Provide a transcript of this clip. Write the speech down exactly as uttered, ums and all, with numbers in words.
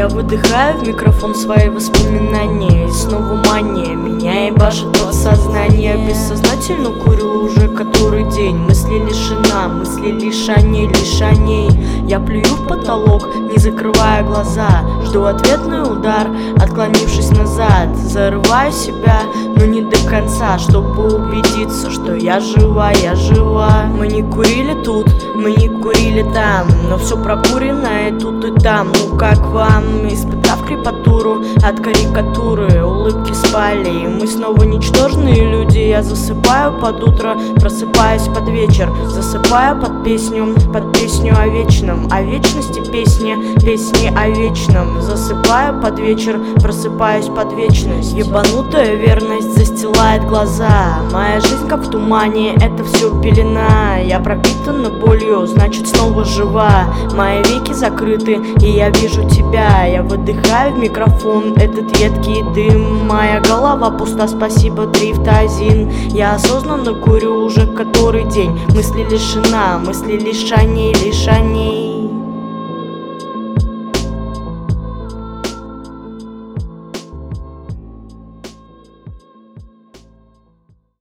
Я выдыхаю в микрофон свои воспоминания, и снова мания меня ебашит подсознание. Бессознательно курю уже который день. Мысли лишена, мысли лишь о ней, лишь о ней. Я плюю в потолок, не закрывая глаза. Жду ответный удар, отклонившись назад. Зарываю себя, но не до конца, чтобы убедиться, что я жива, я жива. Мы не курили тут, мы не курили там, но все прокурено и тут и там. Ну как вам, испытав крепатуру от карикатуры, улыбки спали, и мы снова ничтожные люди. Я засыпаю под утро, просыпаюсь под вечер, засыпаю под песню, под песню о вечном, о вечности песни, песни о вечном. Засыпаю под вечер, просыпаюсь под вечность. Ебанутая верность застилает глаза. Моя жизнь как в тумане, это все пелена. Я пропитана болью, значит снова жива. Мои веки закрыты, и я вижу тебя. Я выдыхаю в микрофон этот едкий дым. Моя голова пуста, спасибо, дрифтазин. Я осознанно курю уже который день. Мысли лишена, мысли лишь о ней, лишь о ней.